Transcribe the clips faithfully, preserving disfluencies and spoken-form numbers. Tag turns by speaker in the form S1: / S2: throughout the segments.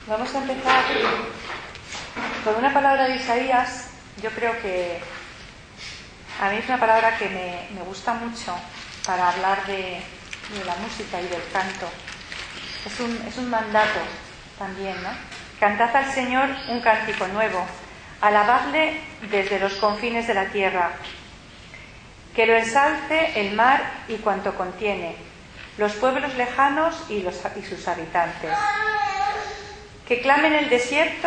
S1: Vamos a empezar con una palabra de Isaías. Yo creo que a mí es una palabra que me, me gusta mucho para hablar de, de la música y del canto. Es un, es un mandato también, ¿no? Cantad al Señor un cántico nuevo, alabadle desde los confines de la tierra. Que lo ensalce el mar y cuanto contiene, los pueblos lejanos y, los, y sus habitantes. Que clamen el desierto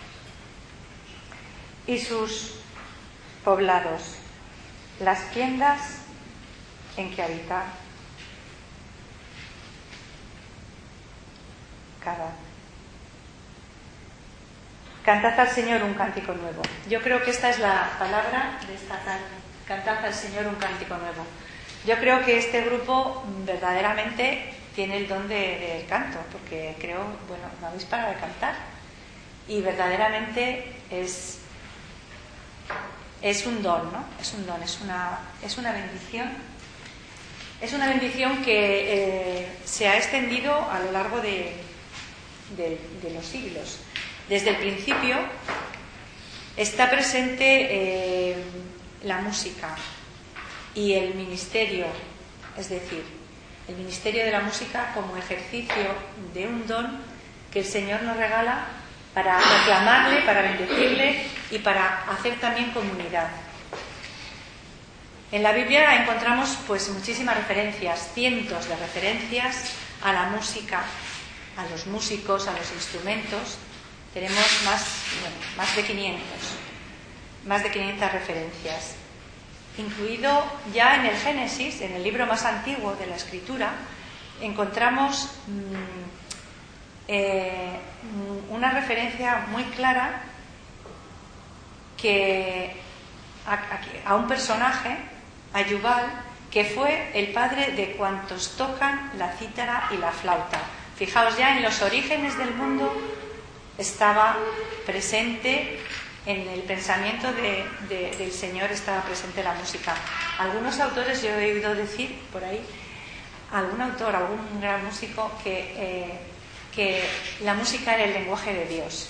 S1: y sus poblados, las tiendas en que habitar cada. Cantad al Señor un cántico nuevo. Yo creo que esta es la palabra de esta tarde. Cantad al Señor un cántico nuevo. Yo creo que este grupo verdaderamente tiene el don del de canto, porque creo, bueno, no habéis parado de cantar. Y verdaderamente es, es un don, ¿no? Es un don, es una, es una bendición. Es una bendición que eh, se ha extendido a lo largo de, de, de los siglos. Desde el principio está presente eh, la música y el ministerio, es decir, el ministerio de la música como ejercicio de un don que el Señor nos regala para reclamarle, para bendecirle y para hacer también comunidad. En la Biblia encontramos pues muchísimas referencias, cientos de referencias a la música, a los músicos, a los instrumentos. Tenemos más, bueno, más de quinientos, más de quinientas referencias. Incluido ya en el Génesis, en el libro más antiguo de la Escritura, encontramos mmm, eh, una referencia muy clara que a, a, a un personaje, a Yubal, que fue el padre de cuantos tocan la cítara y la flauta. Fijaos, ya en los orígenes del mundo estaba presente, en el pensamiento de, de, del Señor estaba presente la música. Algunos autores, yo he oído decir por ahí, algún autor, algún gran músico, que, eh, que la música era el lenguaje de Dios.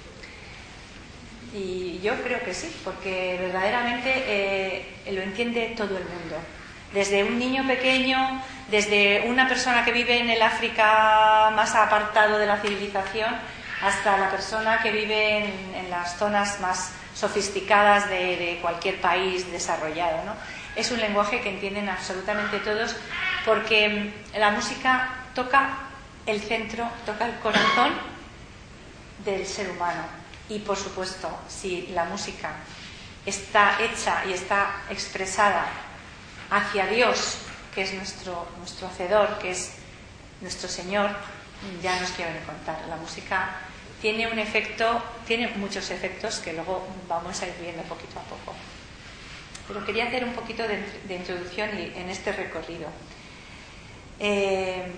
S1: Y yo creo que sí, porque verdaderamente eh, lo entiende todo el mundo. Desde un niño pequeño, desde una persona que vive en el África más apartado de la civilización, hasta la persona que vive en, en las zonas más sofisticadas de, de cualquier país desarrollado, ¿no? Es un lenguaje que entienden absolutamente todos, porque la música toca el centro, toca el corazón del ser humano. Y por supuesto, si la música está hecha y está expresada hacia Dios, que es nuestro, nuestro hacedor, que es nuestro Señor, ya nos quiero contar. La música tiene un efecto, tiene muchos efectos que luego vamos a ir viendo poquito a poco. Pero quería hacer un poquito de, de introducción en este recorrido. Eh,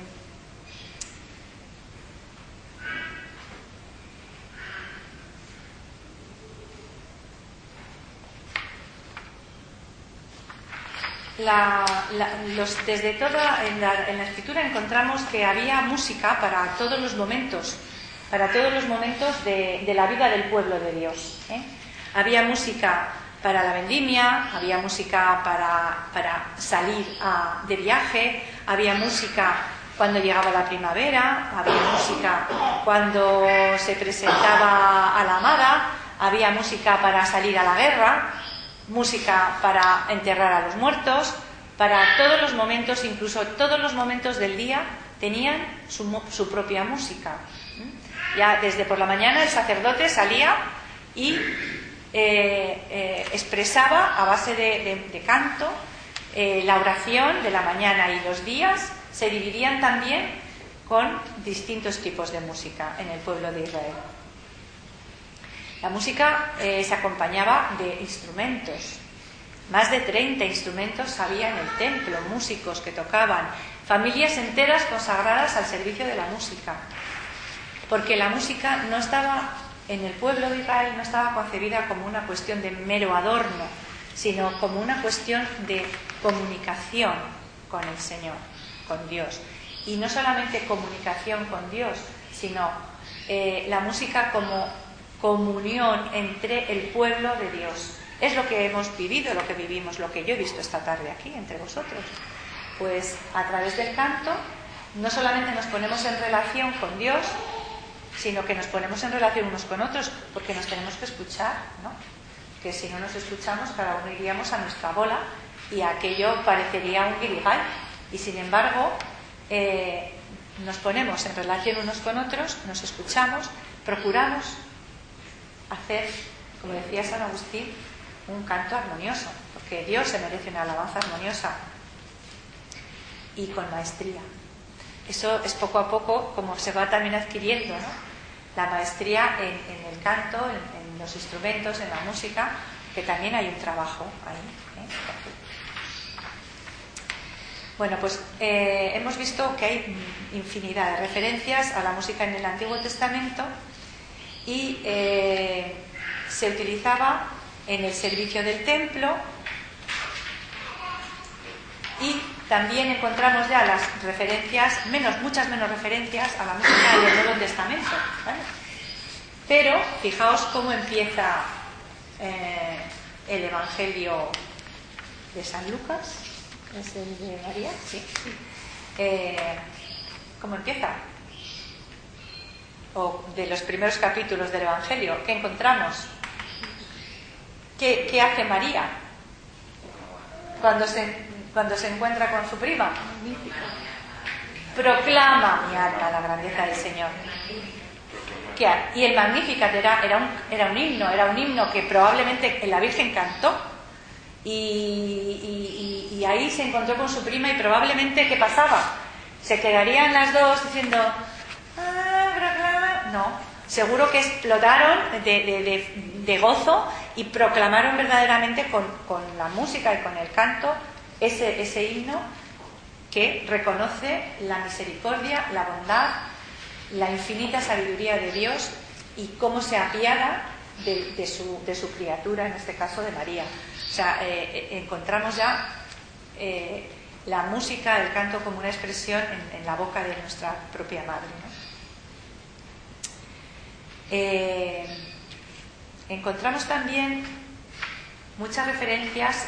S1: La, la, los, desde toda en la, en la escritura encontramos que había música para todos los momentos, para todos los momentos de, de la vida del pueblo de Dios, ¿eh? Había música para la vendimia, había música para, para salir a, de viaje, había música cuando llegaba la primavera, había música cuando se presentaba a la amada, había música para salir a la guerra, música para enterrar a los muertos, para todos los momentos, incluso todos los momentos del día tenían su, su propia música. Ya desde por la mañana el sacerdote salía y eh, eh, expresaba a base de, de, de canto eh, la oración de la mañana, y los días se dividían también con distintos tipos de música en el pueblo de Israel. La música eh, se acompañaba de instrumentos. Más de treinta instrumentos había en el templo, músicos que tocaban, familias enteras consagradas al servicio de la música. Porque la música no estaba, en el pueblo de Israel, no estaba concebida como una cuestión de mero adorno, sino como una cuestión de comunicación con el Señor, con Dios. Y no solamente comunicación con Dios, sino eh, la música como comunión entre el pueblo de Dios. Es lo que hemos vivido, lo que vivimos, lo que yo he visto esta tarde aquí entre vosotros. Pues a través del canto no solamente nos ponemos en relación con Dios, sino que nos ponemos en relación unos con otros, porque nos tenemos que escuchar, ¿no? Que si no nos escuchamos, cada uno iríamos a nuestra bola y aquello parecería un guirigay. Y sin embargo, eh, nos ponemos en relación unos con otros, nos escuchamos, procuramos hacer, como decía San Agustín, un canto armonioso, porque Dios se merece una alabanza armoniosa y con maestría. Eso es poco a poco como se va también adquiriendo, ¿no? La maestría en, en el canto, en, en los instrumentos, en la música, que también hay un trabajo ahí, ¿eh? Bueno, pues eh, hemos visto que hay infinidad de referencias a la música en el Antiguo Testamento y eh, se utilizaba en el servicio del templo, y también encontramos ya las referencias, menos, muchas menos referencias a la música del Nuevo Testamento, ¿vale? Pero fijaos cómo empieza eh, el Evangelio de San Lucas. ¿Es el de María? Sí. Eh, ¿Cómo empieza? O de los primeros capítulos del Evangelio, ¿qué encontramos? ¿Qué, qué hace María cuando se, cuando se encuentra con su prima? Proclama mi alma la grandeza del Señor. ¿Qué? Y el Magnificat era, era, un, era un himno, era un himno que probablemente la Virgen cantó. Y, y, y ahí se encontró con su prima y probablemente, ¿qué pasaba? ¿Se quedarían las dos diciendo ah, proclama? No, seguro que explotaron de, de, de, de gozo y proclamaron verdaderamente con, con la música y con el canto ese, ese himno que reconoce la misericordia, la bondad, la infinita sabiduría de Dios y cómo se apiada de, de, su, de su criatura, en este caso de María. O sea, eh, encontramos ya eh, la música, el canto como una expresión en, en la boca de nuestra propia madre, ¿no? Eh, encontramos también muchas referencias,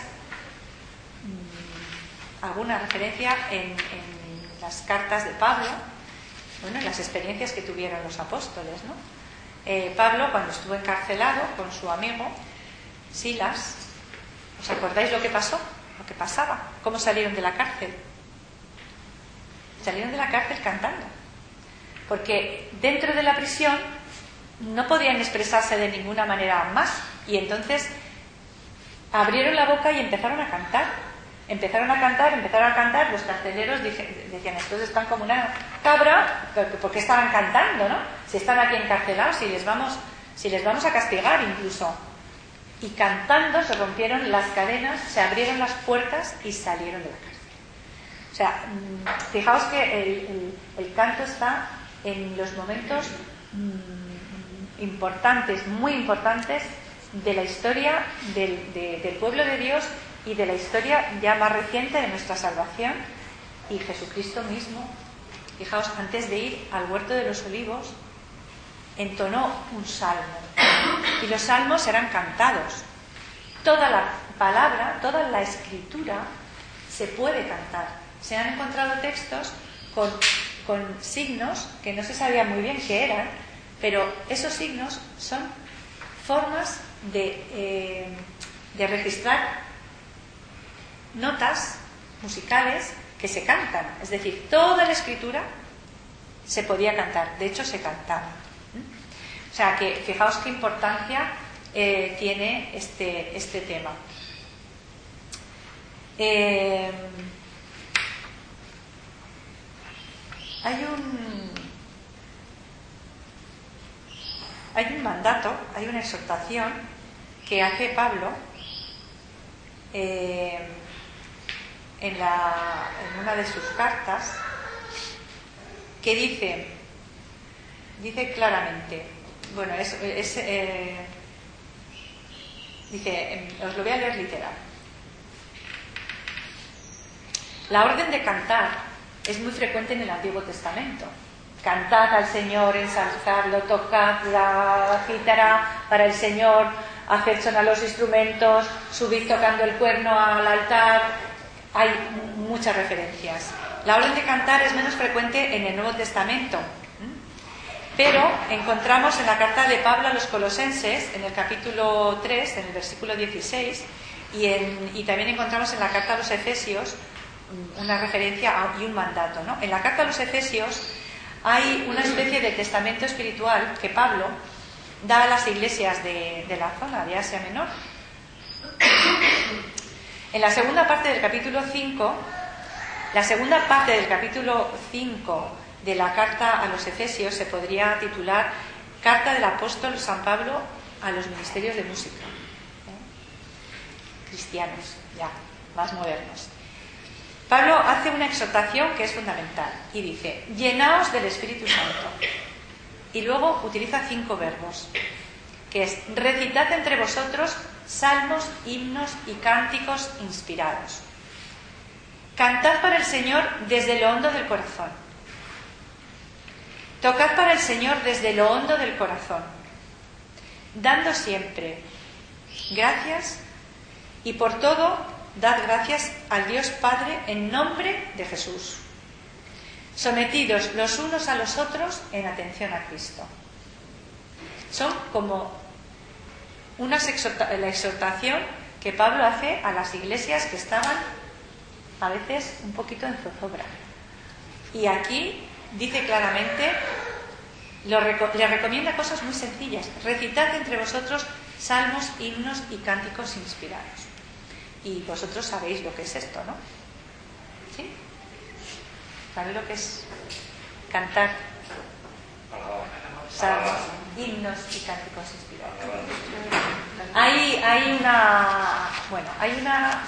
S1: mmm, alguna referencia en, en las cartas de Pablo, bueno, en las experiencias que tuvieron los apóstoles, ¿no? Eh, Pablo, cuando estuvo encarcelado con su amigo Silas, ¿os acordáis lo que pasó? Lo que pasaba. ¿Cómo salieron de la cárcel? Salieron de la cárcel cantando. Porque dentro de la prisión no podían expresarse de ninguna manera más. Y entonces abrieron la boca y empezaron a cantar. Empezaron a cantar, empezaron a cantar. Los carceleros decían, estos están como una cabra, porque estaban cantando, ¿no? Si están aquí encarcelados, si les vamos, si les vamos a castigar incluso. Y cantando se rompieron las cadenas, se abrieron las puertas y salieron de la cárcel. O sea, fijaos que el, el, el canto está en los momentos mmm, importantes, muy importantes de la historia del, de, del pueblo de Dios y de la historia ya más reciente de nuestra salvación. Y Jesucristo mismo, fijaos, antes de ir al huerto de los olivos, entonó un salmo. Y los salmos eran cantados. Toda la palabra, toda la escritura se puede cantar. Se han encontrado textos con, con signos que no se sabía muy bien qué eran, pero esos signos son formas de, eh, de registrar notas musicales que se cantan. Es decir, toda la escritura se podía cantar. De hecho, se cantaba. O sea, que fijaos qué importancia eh, tiene este, este tema. Eh, hay un hay un mandato, hay una exhortación que hace Pablo eh, en, la, en una de sus cartas, que dice, dice claramente, bueno, es, es eh, dice, os lo voy a leer literal. La orden de cantar es muy frecuente en el Antiguo Testamento. cantad al Señor, ensalzadlo, tocad la cítara para el Señor, haced sonar los instrumentos, subid tocando el cuerno al altar. Hay muchas referencias. La orden de cantar es menos frecuente en el Nuevo Testamento, pero encontramos en la carta de Pablo a los Colosenses, en el capítulo tres, en el versículo dieciséis, y, en, y también encontramos en la carta a los Efesios una referencia a, y un mandato, ¿no? En la carta a los Efesios hay una especie de testamento espiritual que Pablo da a las iglesias de, de la zona de Asia Menor. En la segunda parte del capítulo cinco, la segunda parte del capítulo cinco de la carta a los Efesios se podría titular Carta del apóstol San Pablo a los ministerios de música, ¿eh? Cristianos, ya, más modernos. Pablo hace una exhortación que es fundamental y dice: llenaos del Espíritu Santo. Y luego utiliza cinco verbos, que es: recitad entre vosotros salmos, himnos y cánticos inspirados. Cantad para el Señor desde lo hondo del corazón. Tocad para el Señor desde lo hondo del corazón, dando siempre gracias, y por todo dad gracias al Dios Padre en nombre de Jesús, sometidos los unos a los otros en atención a Cristo. Son como una exhorta- la exhortación que Pablo hace a las iglesias que estaban a veces un poquito en zozobra. Y aquí dice claramente, lo reco- le recomienda cosas muy sencillas: recitad entre vosotros salmos, himnos y cánticos inspirados. Y vosotros sabéis lo que es esto, ¿no? ¿Sí? ¿Sabéis lo que es cantar salmos, himnos y cánticos inspirados? Hay, hay una... Bueno, hay una...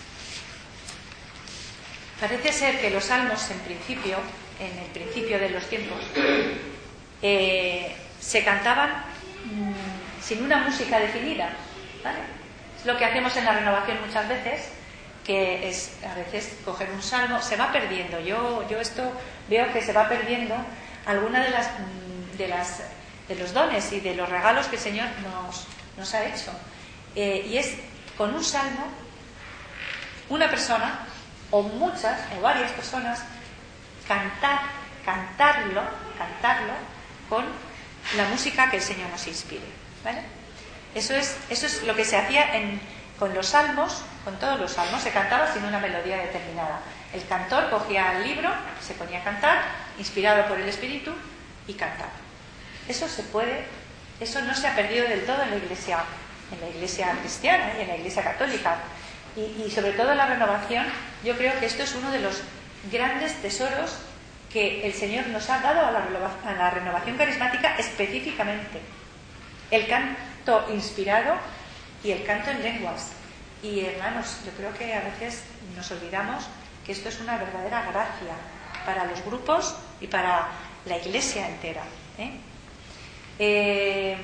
S1: Parece ser que los salmos, en principio, en el principio de los tiempos, eh, se cantaban mmm, sin una música definida, ¿vale? Es lo que hacemos en la renovación muchas veces, que es a veces coger un salmo, se va perdiendo. Yo, yo esto veo que se va perdiendo alguna de las, de las de los dones y de los regalos que el Señor nos, nos ha hecho. Eh, y es con un salmo, una persona, o muchas, o varias personas, cantar, cantarlo, cantarlo con la música que el Señor nos inspire, ¿vale? Eso es, eso es lo que se hacía en, con los salmos, con todos los salmos, se cantaba sin una melodía determinada. El cantor cogía el libro, se ponía a cantar, inspirado por el Espíritu, y cantaba. Eso se puede, eso no se ha perdido del todo en la iglesia, en la iglesia cristiana y en la iglesia católica. Y, y sobre todo en la renovación, yo creo que esto es uno de los grandes tesoros que el Señor nos ha dado a la, a la renovación carismática específicamente. El canto inspirado y el canto en lenguas. Y hermanos, yo creo que a veces nos olvidamos que esto es una verdadera gracia para los grupos y para la iglesia entera, ¿eh? Eh,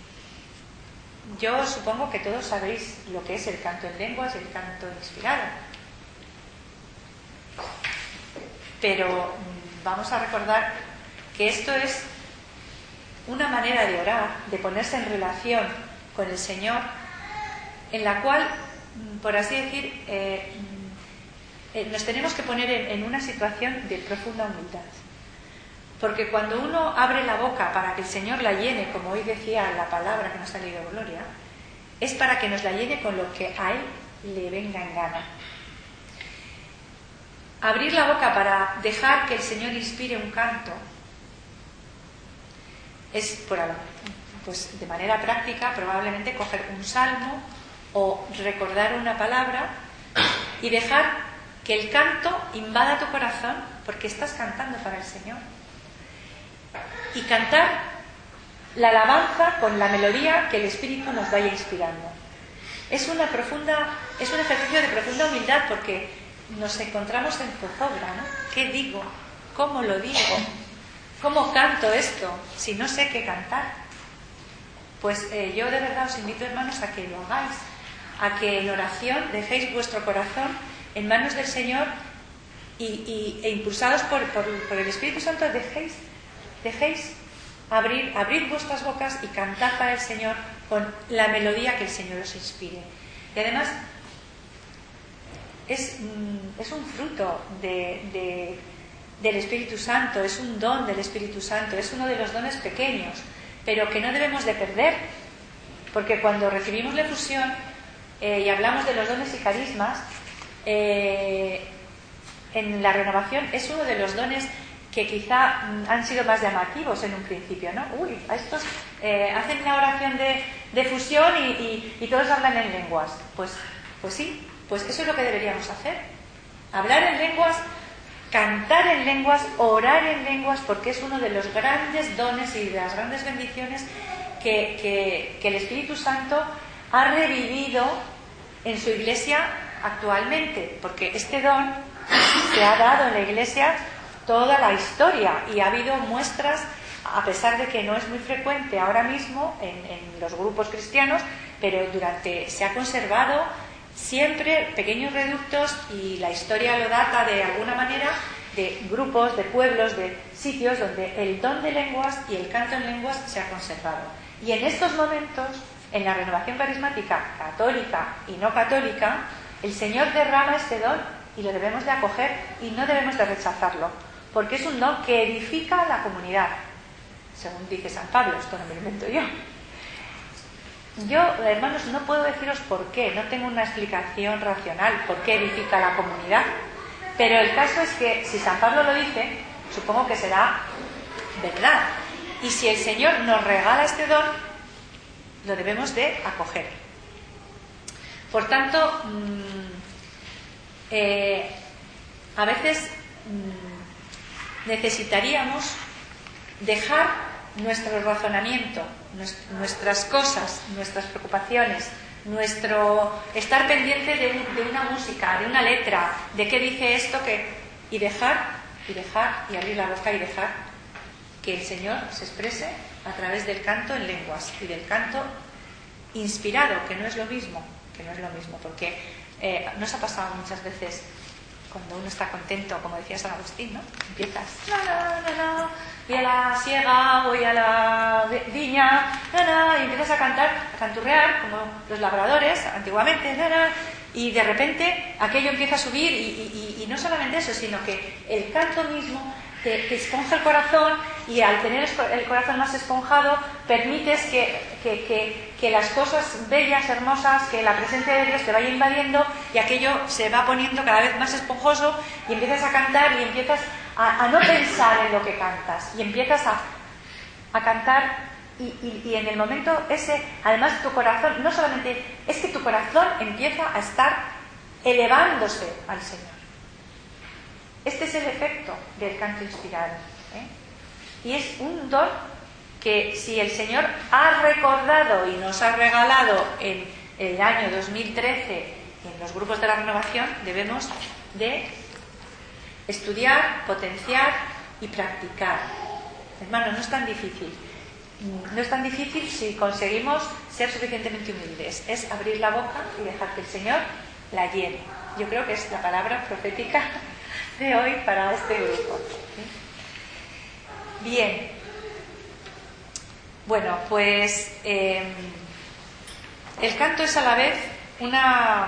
S1: yo supongo que todos sabéis lo que es el canto en lenguas y el canto inspirado. Pero vamos a recordar que esto es una manera de orar, de ponerse en relación con el Señor, en la cual, por así decir, eh, eh, nos tenemos que poner en, en una situación de profunda humildad. Porque cuando uno abre la boca para que el Señor la llene, como hoy decía la palabra que nos ha leído Gloria, es para que nos la llene con lo que a Él le venga en gana. Abrir la boca para dejar que el Señor inspire un canto es, por, pues de manera práctica, probablemente coger un salmo o recordar una palabra y dejar que el canto invada tu corazón, porque estás cantando para el Señor. Y cantar la alabanza con la melodía que el Espíritu nos vaya inspirando. Es una profunda, es un ejercicio de profunda humildad, porque nos encontramos en zozobra, ¿no? ¿Qué digo? ¿Cómo lo digo? ¿Cómo canto esto si no sé qué cantar? Pues eh, yo de verdad os invito, hermanos, a que lo hagáis, a que en oración dejéis vuestro corazón en manos del Señor y, y, e impulsados por, por, por el Espíritu Santo dejéis dejéis abrir, abrir vuestras bocas y cantar para el Señor con la melodía que el Señor os inspire. Y además es, es un fruto de, de, del Espíritu Santo, es un don del Espíritu Santo, es uno de los dones pequeños, pero que no debemos de perder, porque cuando recibimos la efusión eh, y hablamos de los dones y carismas, eh, en la renovación es uno de los dones que quizá han sido más llamativos en un principio, ¿no? Uy, a estos eh, hacen la oración de, de fusión y, y, y todos hablan en lenguas. Pues, pues sí, pues eso es lo que deberíamos hacer. Hablar en lenguas, cantar en lenguas, orar en lenguas, porque es uno de los grandes dones y de las grandes bendiciones que, que, que el Espíritu Santo ha revivido en su Iglesia actualmente, porque este don se ha dado en la Iglesia toda la historia y ha habido muestras, a pesar de que no es muy frecuente ahora mismo en, en los grupos cristianos, pero durante se ha conservado siempre pequeños reductos y la historia lo data de alguna manera de grupos, de pueblos, de sitios donde el don de lenguas y el canto en lenguas se ha conservado. Y en estos momentos, en la renovación carismática católica y no católica, el Señor derrama este don y lo debemos de acoger y no debemos de rechazarlo, porque es un don que edifica a la comunidad, según dice San Pablo. Esto no me lo invento yo. Yo, hermanos, no puedo deciros por qué, no tengo una explicación racional por qué edifica a la comunidad, pero el caso es que si San Pablo lo dice, supongo que será verdad, y si el Señor nos regala este don, lo debemos de acoger. Por tanto, mmm, eh, a veces mmm, necesitaríamos dejar nuestro razonamiento, nuestras cosas, nuestras preocupaciones, nuestro estar pendiente de, un, de una música, de una letra, de qué dice esto, que, y dejar, y dejar, y abrir la boca y dejar que el Señor se exprese a través del canto en lenguas y del canto inspirado, que no es lo mismo, que no es lo mismo, porque eh, nos ha pasado muchas veces cuando uno está contento, como decía San Agustín, ¿no? Empiezas, no, no, no, no, voy a la siega, voy a la viña, no, no, y empiezas a cantar, a canturrear, como los labradores antiguamente, no, no, y de repente aquello empieza a subir, y, y, y, y no solamente eso, sino que el canto mismo te, te esponja el corazón, y al tener el corazón más esponjado, permites que, que, que, que las cosas bellas, hermosas, que la presencia de Dios te vaya invadiendo, y aquello se va poniendo cada vez más esponjoso, y empiezas a cantar, y empiezas a, a no pensar en lo que cantas, y empiezas a, a cantar, y, y, y en el momento ese, además tu corazón, no solamente, es que tu corazón empieza a estar elevándose al Señor. Este es el efecto del canto inspirado, ¿eh? Y es un don que si el Señor ha recordado y nos ha regalado en el año dos mil trece en los grupos de la renovación, debemos de estudiar, potenciar y practicar. Hermano, no es tan difícil. No es tan difícil si conseguimos ser suficientemente humildes. Es abrir la boca y dejar que el Señor la llene. Yo creo que es la palabra profética de hoy para este grupo. Bien. Bueno, pues eh, el canto es a la vez una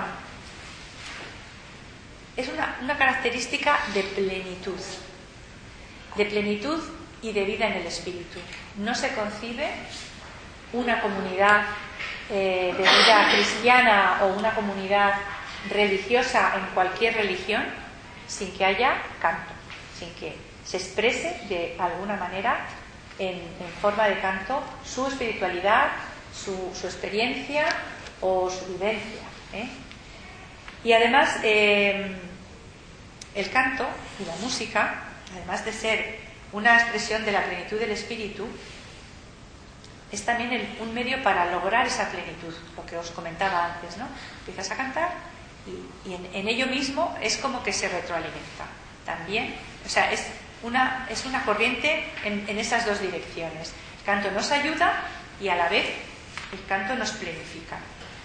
S1: es una, una característica de plenitud, de plenitud y de vida en el Espíritu. No se concibe una comunidad eh, de vida cristiana o una comunidad religiosa en cualquier religión sin que haya canto, sin que se exprese de alguna manera en, en forma de canto su espiritualidad, su, su experiencia o su vivencia, ¿eh? Y además eh, el canto y la música, además de ser una expresión de la plenitud del Espíritu, es también el, un medio para lograr esa plenitud, lo que os comentaba antes, ¿no? Empiezas a cantar y, y en, en ello mismo es como que se retroalimenta también, o sea, es una, es una corriente en, en esas dos direcciones. El canto nos ayuda y a la vez el canto nos plenifica.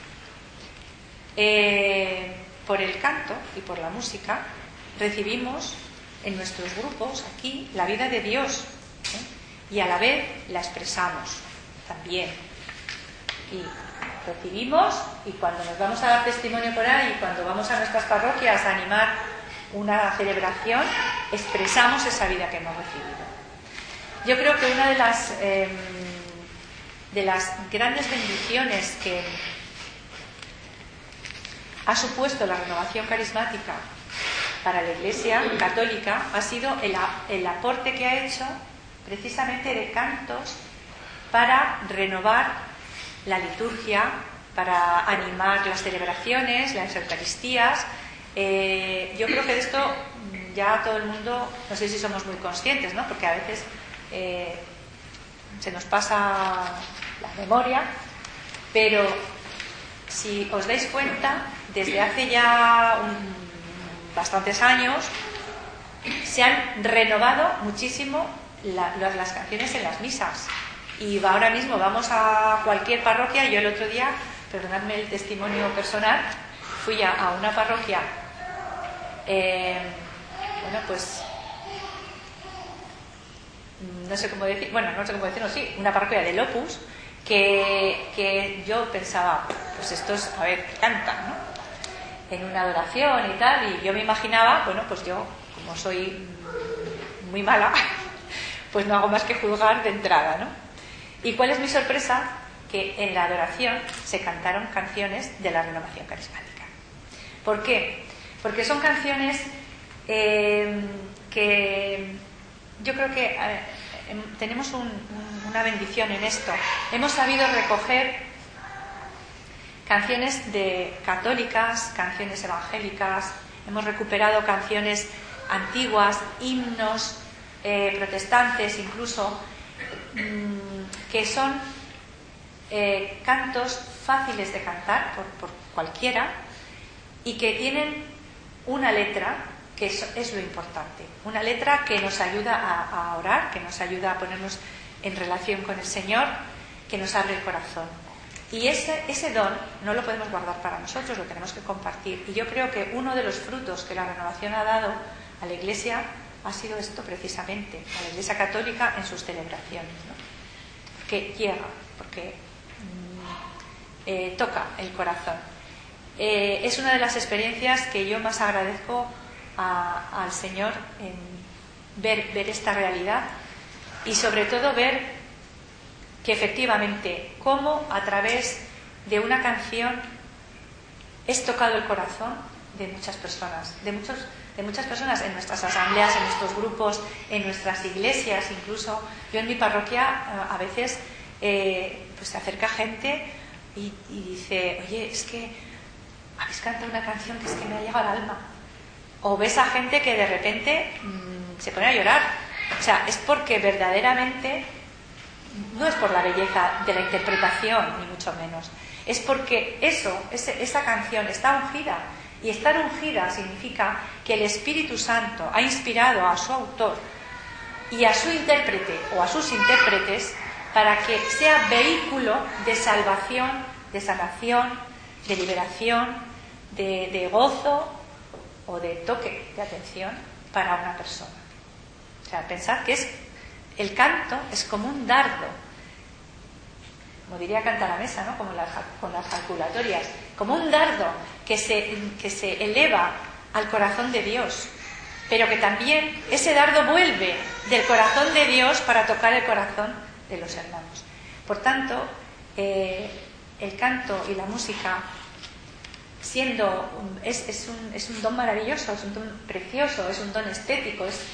S1: Eh, por el canto y por la música recibimos en nuestros grupos aquí la vida de Dios, ¿eh? y a la vez la expresamos también. Y recibimos, y cuando nos vamos a dar testimonio por ahí, cuando vamos a nuestras parroquias a animar una celebración, expresamos esa vida que hemos recibido. Yo creo que una de las, eh, de las grandes bendiciones que ha supuesto la renovación carismática para la Iglesia católica ha sido el, el aporte que ha hecho precisamente de cantos para renovar la liturgia, para animar las celebraciones, las Eucaristías. Eh, yo creo que de esto ya todo el mundo, no sé si somos muy conscientes, ¿no? Porque a veces eh, se nos pasa la memoria, pero si os dais cuenta, desde hace ya un, bastantes años se han renovado muchísimo la, las, las canciones en las misas. Y ahora mismo vamos a cualquier parroquia. Yo el otro día, perdonadme el testimonio personal, fui a, a una parroquia, eh, bueno, pues no sé cómo decir, bueno, no sé cómo decirlo, sí, una parroquia del Opus, que, que yo pensaba, pues estos, a ver, cantan, ¿no? En una adoración y tal, y yo me imaginaba, bueno, pues yo, como soy muy mala, pues no hago más que juzgar de entrada, ¿no? ¿Y cuál es mi sorpresa? Que en la adoración se cantaron canciones de la renovación carismática. ¿Por qué? Porque son canciones eh, que yo creo que eh, tenemos un, un, una bendición en esto. Hemos sabido recoger canciones de católicas, canciones evangélicas, hemos recuperado canciones antiguas, himnos eh, protestantes incluso, mmm, que son eh, cantos fáciles de cantar por, por cualquiera y que tienen una letra que es, es lo importante, una letra que nos ayuda a, a orar, que nos ayuda a ponernos en relación con el Señor, que nos abre el corazón. Y ese, ese don no lo podemos guardar para nosotros, lo tenemos que compartir. Y yo creo que uno de los frutos que la renovación ha dado a la Iglesia ha sido esto precisamente, a la Iglesia católica en sus celebraciones, ¿no? Porque llega, porque mmm, eh, toca el corazón. Eh, es una de las experiencias que yo más agradezco a, al Señor, en ver, ver esta realidad y sobre todo ver que efectivamente cómo a través de una canción es tocado el corazón de muchas personas, de muchos, de muchas personas en nuestras asambleas, en nuestros grupos, en nuestras iglesias, incluso yo en mi parroquia a veces eh, pues se acerca gente y, y dice, oye, es que habéis cantado una canción que es que me ha llegado al alma. O ves a gente que de repente mmm, se pone a llorar. O sea, es porque verdaderamente no es por la belleza de la interpretación, ni mucho menos. Es porque eso, ese, esa canción está ungida. Y estar ungida significa que el Espíritu Santo ha inspirado a su autor y a su intérprete o a sus intérpretes para que sea vehículo de salvación, de sanación, de liberación, de, de gozo o de toque de atención para una persona. O sea, pensad que es el canto es como un dardo, como diría Canta la Mesa, ¿no? Como las, con las jaculatorias, como un dardo que se, que se eleva al corazón de Dios, pero que también ese dardo vuelve del corazón de Dios para tocar el corazón de los hermanos. Por tanto, eh, el canto y la música, siendo es, es, un, es un don maravilloso, es un don precioso, es un don estético, es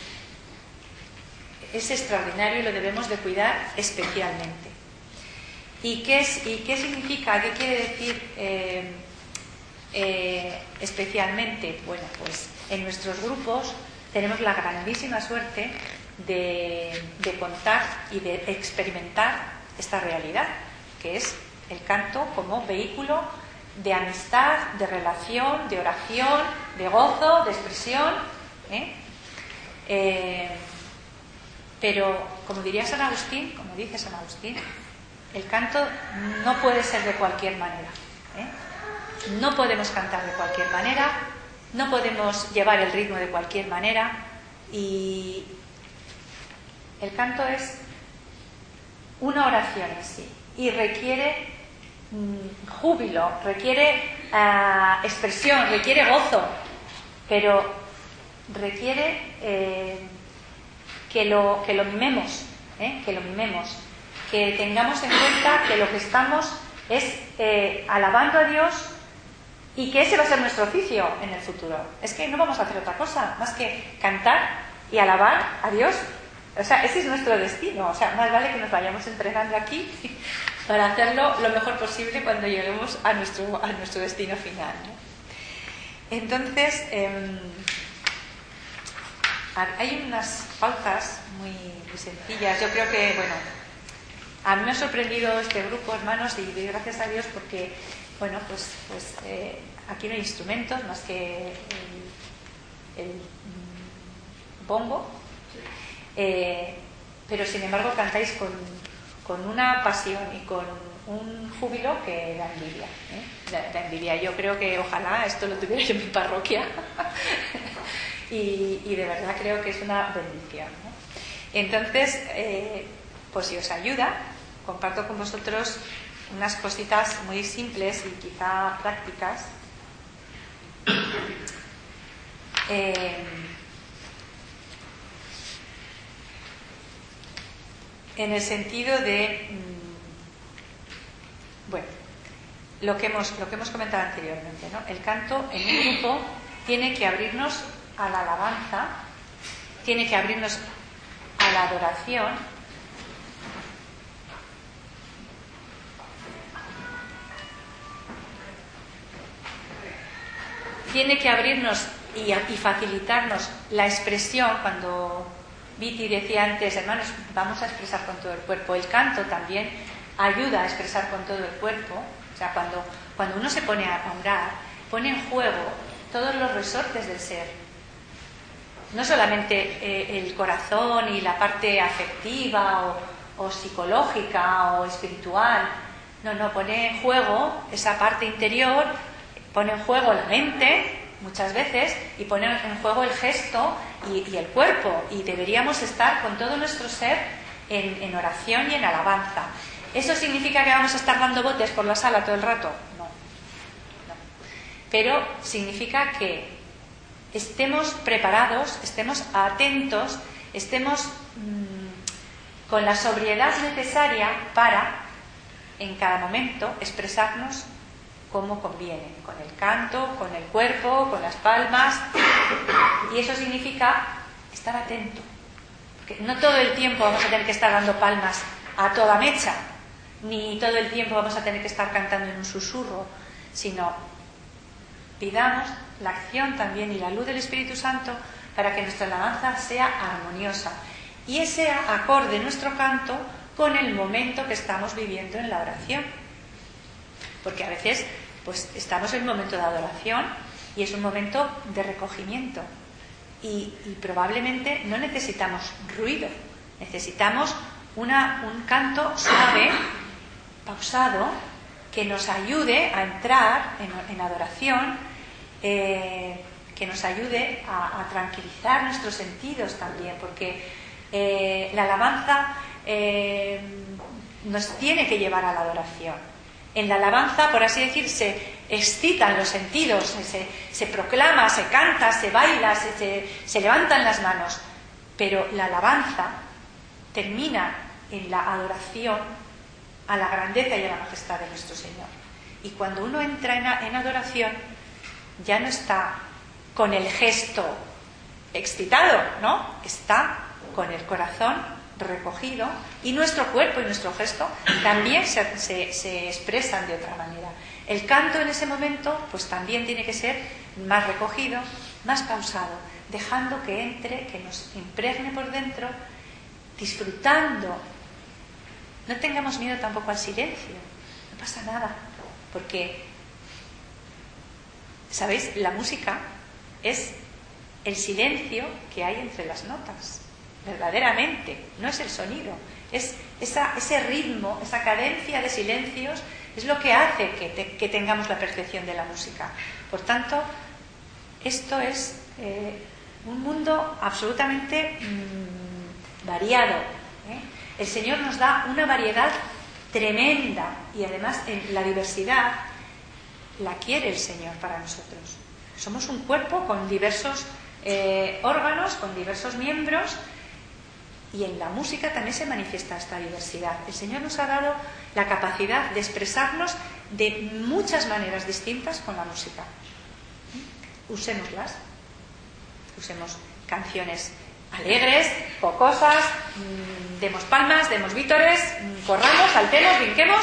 S1: es extraordinario y lo debemos de cuidar especialmente. ¿Y qué, es, y qué significa? ¿Qué quiere decir eh, eh, especialmente? Bueno, pues en nuestros grupos tenemos la grandísima suerte de, de contar y de experimentar esta realidad, que es el canto como vehículo de amistad, de relación, de oración, de gozo, de expresión, ¿eh? Eh, Pero, como diría San Agustín, como dice San Agustín, el canto no puede ser de cualquier manera, ¿eh? No podemos cantar de cualquier manera, no podemos llevar el ritmo de cualquier manera, y el canto es una oración en sí y requiere mmm, júbilo, requiere uh, expresión, requiere gozo, pero requiere eh, que, lo, que lo mimemos, ¿eh? que lo mimemos, que tengamos en cuenta que lo que estamos es eh, alabando a Dios y que ese va a ser nuestro oficio en el futuro. Es que no vamos a hacer otra cosa más que cantar y alabar a Dios. O sea, ese es nuestro destino. O sea, más vale que nos vayamos entregando aquí para hacerlo lo mejor posible cuando lleguemos a nuestro, a nuestro destino final, ¿no? Entonces, eh, hay unas pautas muy, muy sencillas. Yo creo que, bueno, a mí me ha sorprendido este grupo, hermanos, y doy gracias a Dios porque, bueno, pues, pues eh, aquí no hay instrumentos más que el, el bongo, eh, pero sin embargo cantáis con, con una pasión y con un júbilo que da envidia, ¿eh? da, da envidia. Yo creo que ojalá esto lo tuviera yo en mi parroquia y, y de verdad creo que es una bendición, ¿no? Entonces, eh, pues si os ayuda, comparto con vosotros unas cositas muy simples y quizá prácticas. Eh, en el sentido de, mmm, bueno, lo que hemos, lo que hemos comentado anteriormente, ¿no? El canto en un grupo tiene que abrirnos a la alabanza, tiene que abrirnos a la adoración, tiene que abrirnos y, y facilitarnos la expresión. Cuando Viti decía antes, hermanos, vamos a expresar con todo el cuerpo, el canto también ayuda a expresar con todo el cuerpo. O sea, cuando, cuando uno se pone a orar, pone en juego todos los resortes del ser. No solamente eh, el corazón y la parte afectiva o, o psicológica o espiritual. No, no, pone en juego esa parte interior, pone en juego la mente muchas veces y pone en juego el gesto y, y el cuerpo, y deberíamos estar con todo nuestro ser en, en oración y en alabanza. ¿Eso significa que vamos a estar dando botes por la sala todo el rato? No, no. Pero significa que estemos preparados, estemos atentos, estemos mmm, con la sobriedad necesaria para en cada momento expresarnos como conviene, con el canto, con el cuerpo, con las palmas. Y eso significa estar atento, porque no todo el tiempo vamos a tener que estar dando palmas a toda mecha, ni todo el tiempo vamos a tener que estar cantando en un susurro, sino pidamos la acción también y la luz del Espíritu Santo para que nuestra alabanza sea armoniosa y ese acorde nuestro canto con el momento que estamos viviendo en la oración. Porque a veces pues estamos en un momento de adoración y es un momento de recogimiento y, y probablemente no necesitamos ruido, necesitamos una, un canto suave, pausado, que nos ayude a entrar en, en adoración, eh, que nos ayude a, a tranquilizar nuestros sentidos también, porque eh, la alabanza eh, nos tiene que llevar a la adoración. En la alabanza, por así decir, se excitan los sentidos, se, se proclama, se canta, se baila, se, se, se levantan las manos, pero la alabanza termina en la adoración a la grandeza y a la majestad de nuestro Señor. Y cuando uno entra en, en adoración, ya no está con el gesto excitado, ¿no? Está con el corazón recogido y nuestro cuerpo y nuestro gesto también se, se, se expresan de otra manera. El canto en ese momento pues también tiene que ser más recogido, más pausado, dejando que entre, que nos impregne por dentro, disfrutando. No tengamos miedo tampoco al silencio, no pasa nada, porque, ¿sabéis? La música es el silencio que hay entre las notas. Verdaderamente, no es el sonido, es esa, ese ritmo, esa cadencia de silencios es lo que hace que, te, que tengamos la percepción de la música. Por tanto, esto es eh, un mundo absolutamente mmm, variado, ¿eh? El Señor nos da una variedad tremenda y además en la diversidad la quiere el Señor para nosotros. Somos un cuerpo con diversos eh, órganos, con diversos miembros, y en la música también se manifiesta esta diversidad. El Señor nos ha dado la capacidad de expresarnos de muchas maneras distintas con la música. Usémoslas. Usemos canciones alegres, jocosas, mmm, demos palmas, demos vítores, mmm, corramos, saltemos, brinquemos.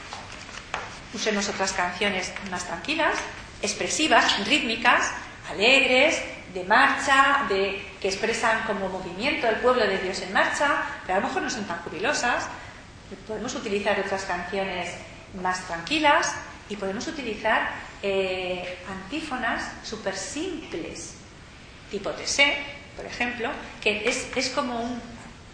S1: Usemos otras canciones más tranquilas, expresivas, rítmicas, alegres, de marcha, de, que expresan como movimiento el pueblo de Dios en marcha, pero a lo mejor no son tan jubilosas. Podemos utilizar otras canciones más tranquilas y podemos utilizar eh, antífonas súper simples, tipo Tesé, por ejemplo, que es, es como un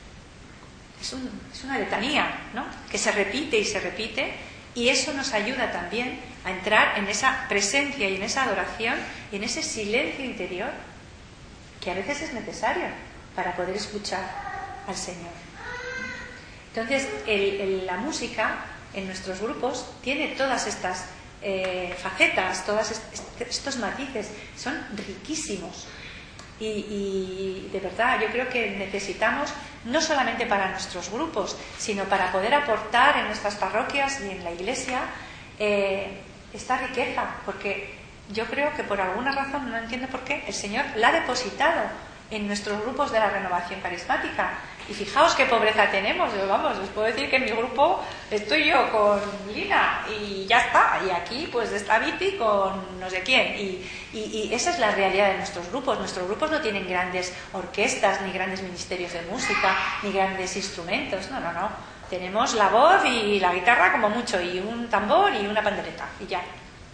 S1: es, un es una letanía, ¿no?, que se repite y se repite, y eso nos ayuda también a entrar en esa presencia y en esa adoración y en ese silencio interior que a veces es necesario para poder escuchar al Señor. Entonces, el, el, la música en nuestros grupos tiene todas estas eh, facetas, todos est estos matices, son riquísimos. Y, y de verdad yo creo que necesitamos, no solamente para nuestros grupos, sino para poder aportar en nuestras parroquias y en la iglesia eh, esta riqueza, porque yo creo que por alguna razón, no entiendo por qué, el Señor la ha depositado en nuestros grupos de la renovación carismática. Y fijaos qué pobreza tenemos. Yo, vamos, os puedo decir que en mi grupo estoy yo con Lina y ya está, y aquí pues está Viti con no sé quién, y, y, y esa es la realidad de nuestros grupos. Nuestros grupos no tienen grandes orquestas, ni grandes ministerios de música, ni grandes instrumentos, no, no, no. Tenemos la voz y la guitarra como mucho, y un tambor y una pandereta, y ya.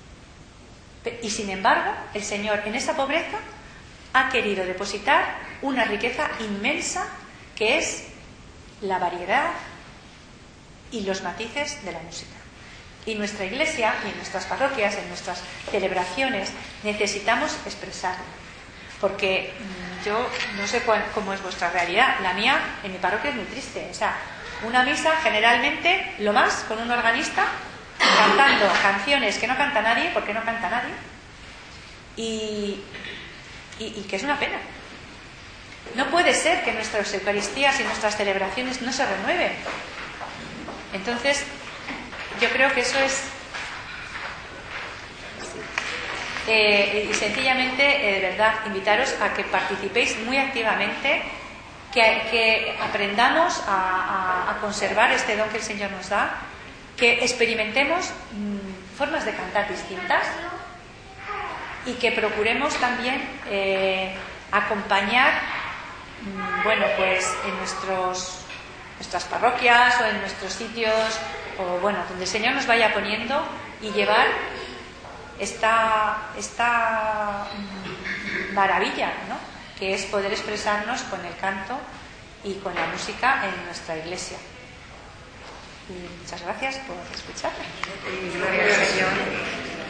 S1: Y sin embargo, el Señor en esa pobreza ha querido depositar una riqueza inmensa, que es la variedad y los matices de la música. Y nuestra iglesia y en nuestras parroquias, en nuestras celebraciones, necesitamos expresarlo. Porque yo no sé cuál, cómo es vuestra realidad. La mía, en mi parroquia, es muy triste. O sea, una misa generalmente, lo más, con un organista, cantando canciones que no canta nadie, porque no canta nadie, y, y, y que es una pena. No puede ser que nuestras Eucaristías y nuestras celebraciones no se renueven. Entonces, yo creo que eso es... Eh, y sencillamente, eh, de verdad, invitaros a que participéis muy activamente, que, que aprendamos a, a, a conservar este don que el Señor nos da, que experimentemos mmm, formas de cantar distintas y que procuremos también eh, acompañar, bueno, pues en nuestros, nuestras parroquias o en nuestros sitios, o bueno, donde el Señor nos vaya poniendo, y llevar esta, esta maravilla, ¿no?, que es poder expresarnos con el canto y con la música en nuestra iglesia. Y muchas gracias por escuchar.
S2: Gloria al Señor.